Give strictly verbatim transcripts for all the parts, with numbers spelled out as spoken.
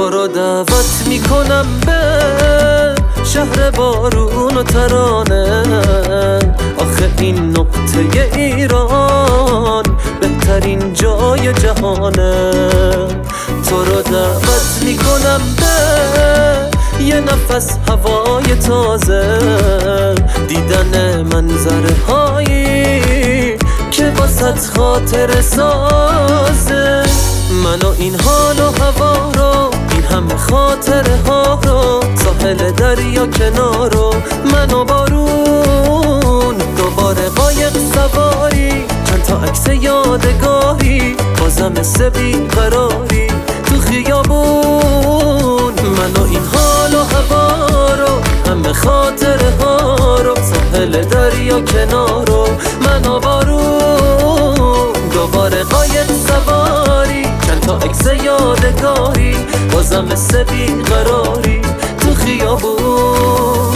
تو رو دعوت میکنم به شهر بارون و ترانه. آخه این نقطه ایران بهترین جای جهانه. تو رو دعوت میکنم به یه نفس هوای تازه، دیدن منظره هایی که واسه خاطر سازه. من و این حال و هوا رو، این همه خاطره ها رو، ساحل دریا کنارو، من و بارون، دوباره قایق سواری، چند تا عکس یادگاری، بازم مثل بیقراری تو خیابون. من و این حال و هوا رو، همه خاطره ها رو، ساحل دریا کنارو، من و بارون، دوباره قایق سواری، چند تا عکس یادگاری، بازم مثل بیقراری تو خیابون.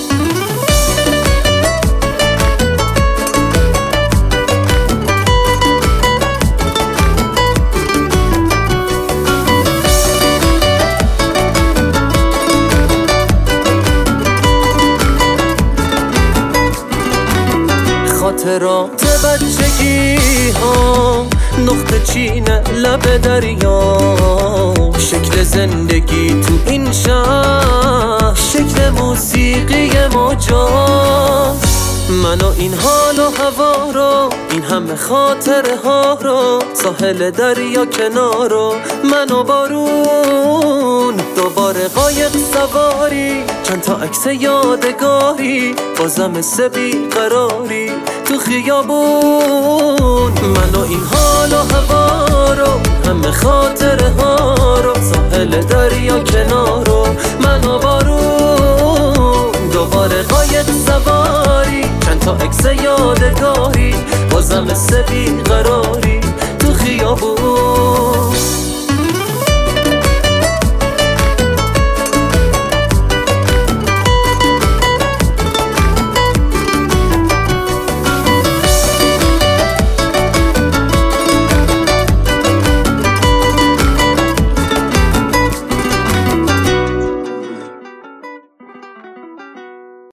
خاطرات بچگی ها، نقطه چین لب دریا، شکل زندگی تو این شهر، شکل موسیقی مجاز. من و این حال و هوا رو، این همه خاطره ها رو، ساحل دریا کنارو، من و بارون، دوباره قایق سواری، چند تا عکس یادگاری، بازم مثل بیقراری تو خیابون. من و این حال و هوا رو، همه خاطره ها رو، ساحل دریا کنارو، من و بارون، دوباره قایق سواری، چند تا عکس یادگاری، بازم مثل بیقراری تو خیابون.